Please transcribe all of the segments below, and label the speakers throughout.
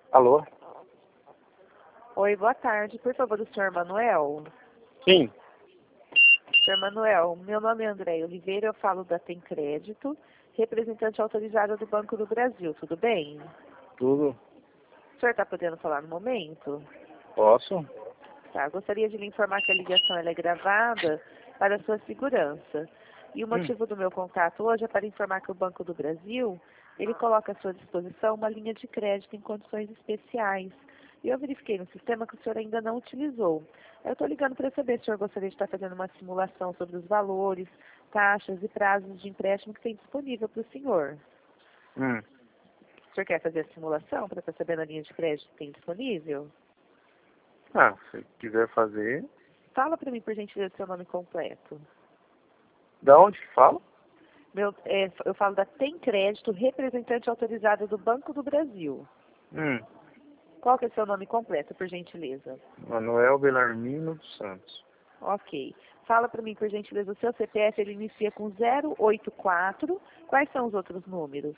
Speaker 1: Alô?
Speaker 2: Oi, boa tarde. Por favor, o senhor Manuel?
Speaker 1: Sim.
Speaker 2: Senhor Manuel, meu nome é André Oliveira, eu falo da Tem Crédito, representante autorizada do Banco do Brasil, tudo bem?
Speaker 1: Tudo.
Speaker 2: O senhor está podendo falar no momento?
Speaker 1: Posso?
Speaker 2: Tá, gostaria de lhe informar que a ligação ela é gravada para a sua segurança. E o motivo do meu contato hoje é para informar que o Banco do Brasil, ele coloca à sua disposição uma linha de crédito em condições especiais. E eu verifiquei no sistema que o senhor ainda não utilizou. Eu estou ligando para saber se o senhor gostaria de estar fazendo uma simulação sobre os valores, taxas e prazos de empréstimo que tem disponível para o senhor.
Speaker 1: Hum.
Speaker 2: O senhor quer fazer a simulação para estar sabendo a linha de crédito que tem disponível?
Speaker 1: Ah, se quiser fazer.
Speaker 2: Fala para mim, por gentileza, seu nome completo.
Speaker 1: Da onde que fala?
Speaker 2: Eu falo da Tem Crédito, representante autorizada do Banco do Brasil. Qual que é o seu nome completo, por gentileza?
Speaker 1: Manuel Belarmino dos Santos.
Speaker 2: Ok. Fala para mim, por gentileza, o seu CPF, ele inicia com 084. Quais são os outros números?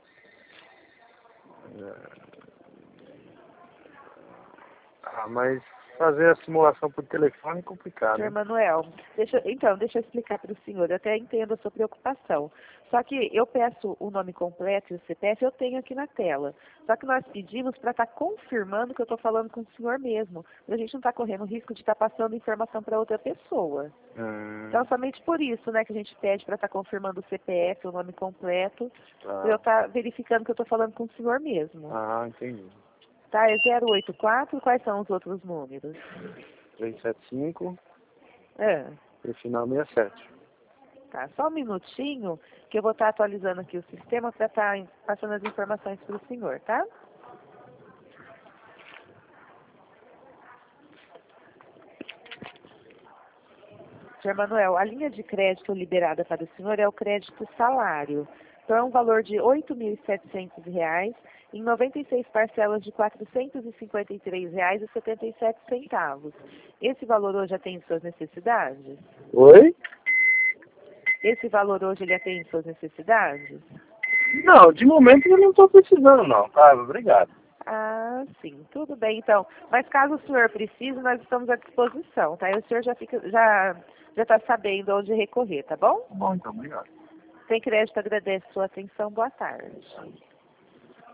Speaker 1: Mas fazer a simulação por telefone é complicado,
Speaker 2: Senhor
Speaker 1: né?
Speaker 2: Manuel, deixa eu explicar para o senhor. Eu até entendo a sua preocupação. Só que eu peço o nome completo e o CPF, eu tenho aqui na tela. Só que nós pedimos para estar confirmando que eu estou falando com o senhor mesmo. A gente não está correndo o risco de estar passando informação para outra pessoa. Então, somente por isso, né, que a gente pede para estar confirmando o CPF, o nome completo, para eu estar verificando que eu estou falando com o senhor mesmo.
Speaker 1: Ah, entendi.
Speaker 2: Tá, é 084, quais são os outros números?
Speaker 1: 375
Speaker 2: É.
Speaker 1: e o final 67.
Speaker 2: Tá, só um minutinho que eu vou estar atualizando aqui o sistema para estar passando as informações para o senhor, tá? Senhor Manuel, a linha de crédito liberada para o senhor é o crédito salário. Então, é um valor de R$ 8.700 em 96 parcelas de R$ 453,77. Esse valor hoje atende suas necessidades?
Speaker 1: Oi?
Speaker 2: Esse valor hoje ele atende suas necessidades?
Speaker 1: Não, de momento eu não estou precisando não, tá? Obrigado.
Speaker 2: Ah, sim, tudo bem então. Mas caso o senhor precise, nós estamos à disposição, tá? E o senhor já está sabendo onde recorrer, tá bom?
Speaker 1: Tá bom, então, obrigado.
Speaker 2: Tem Crédito agradece sua atenção. Boa tarde.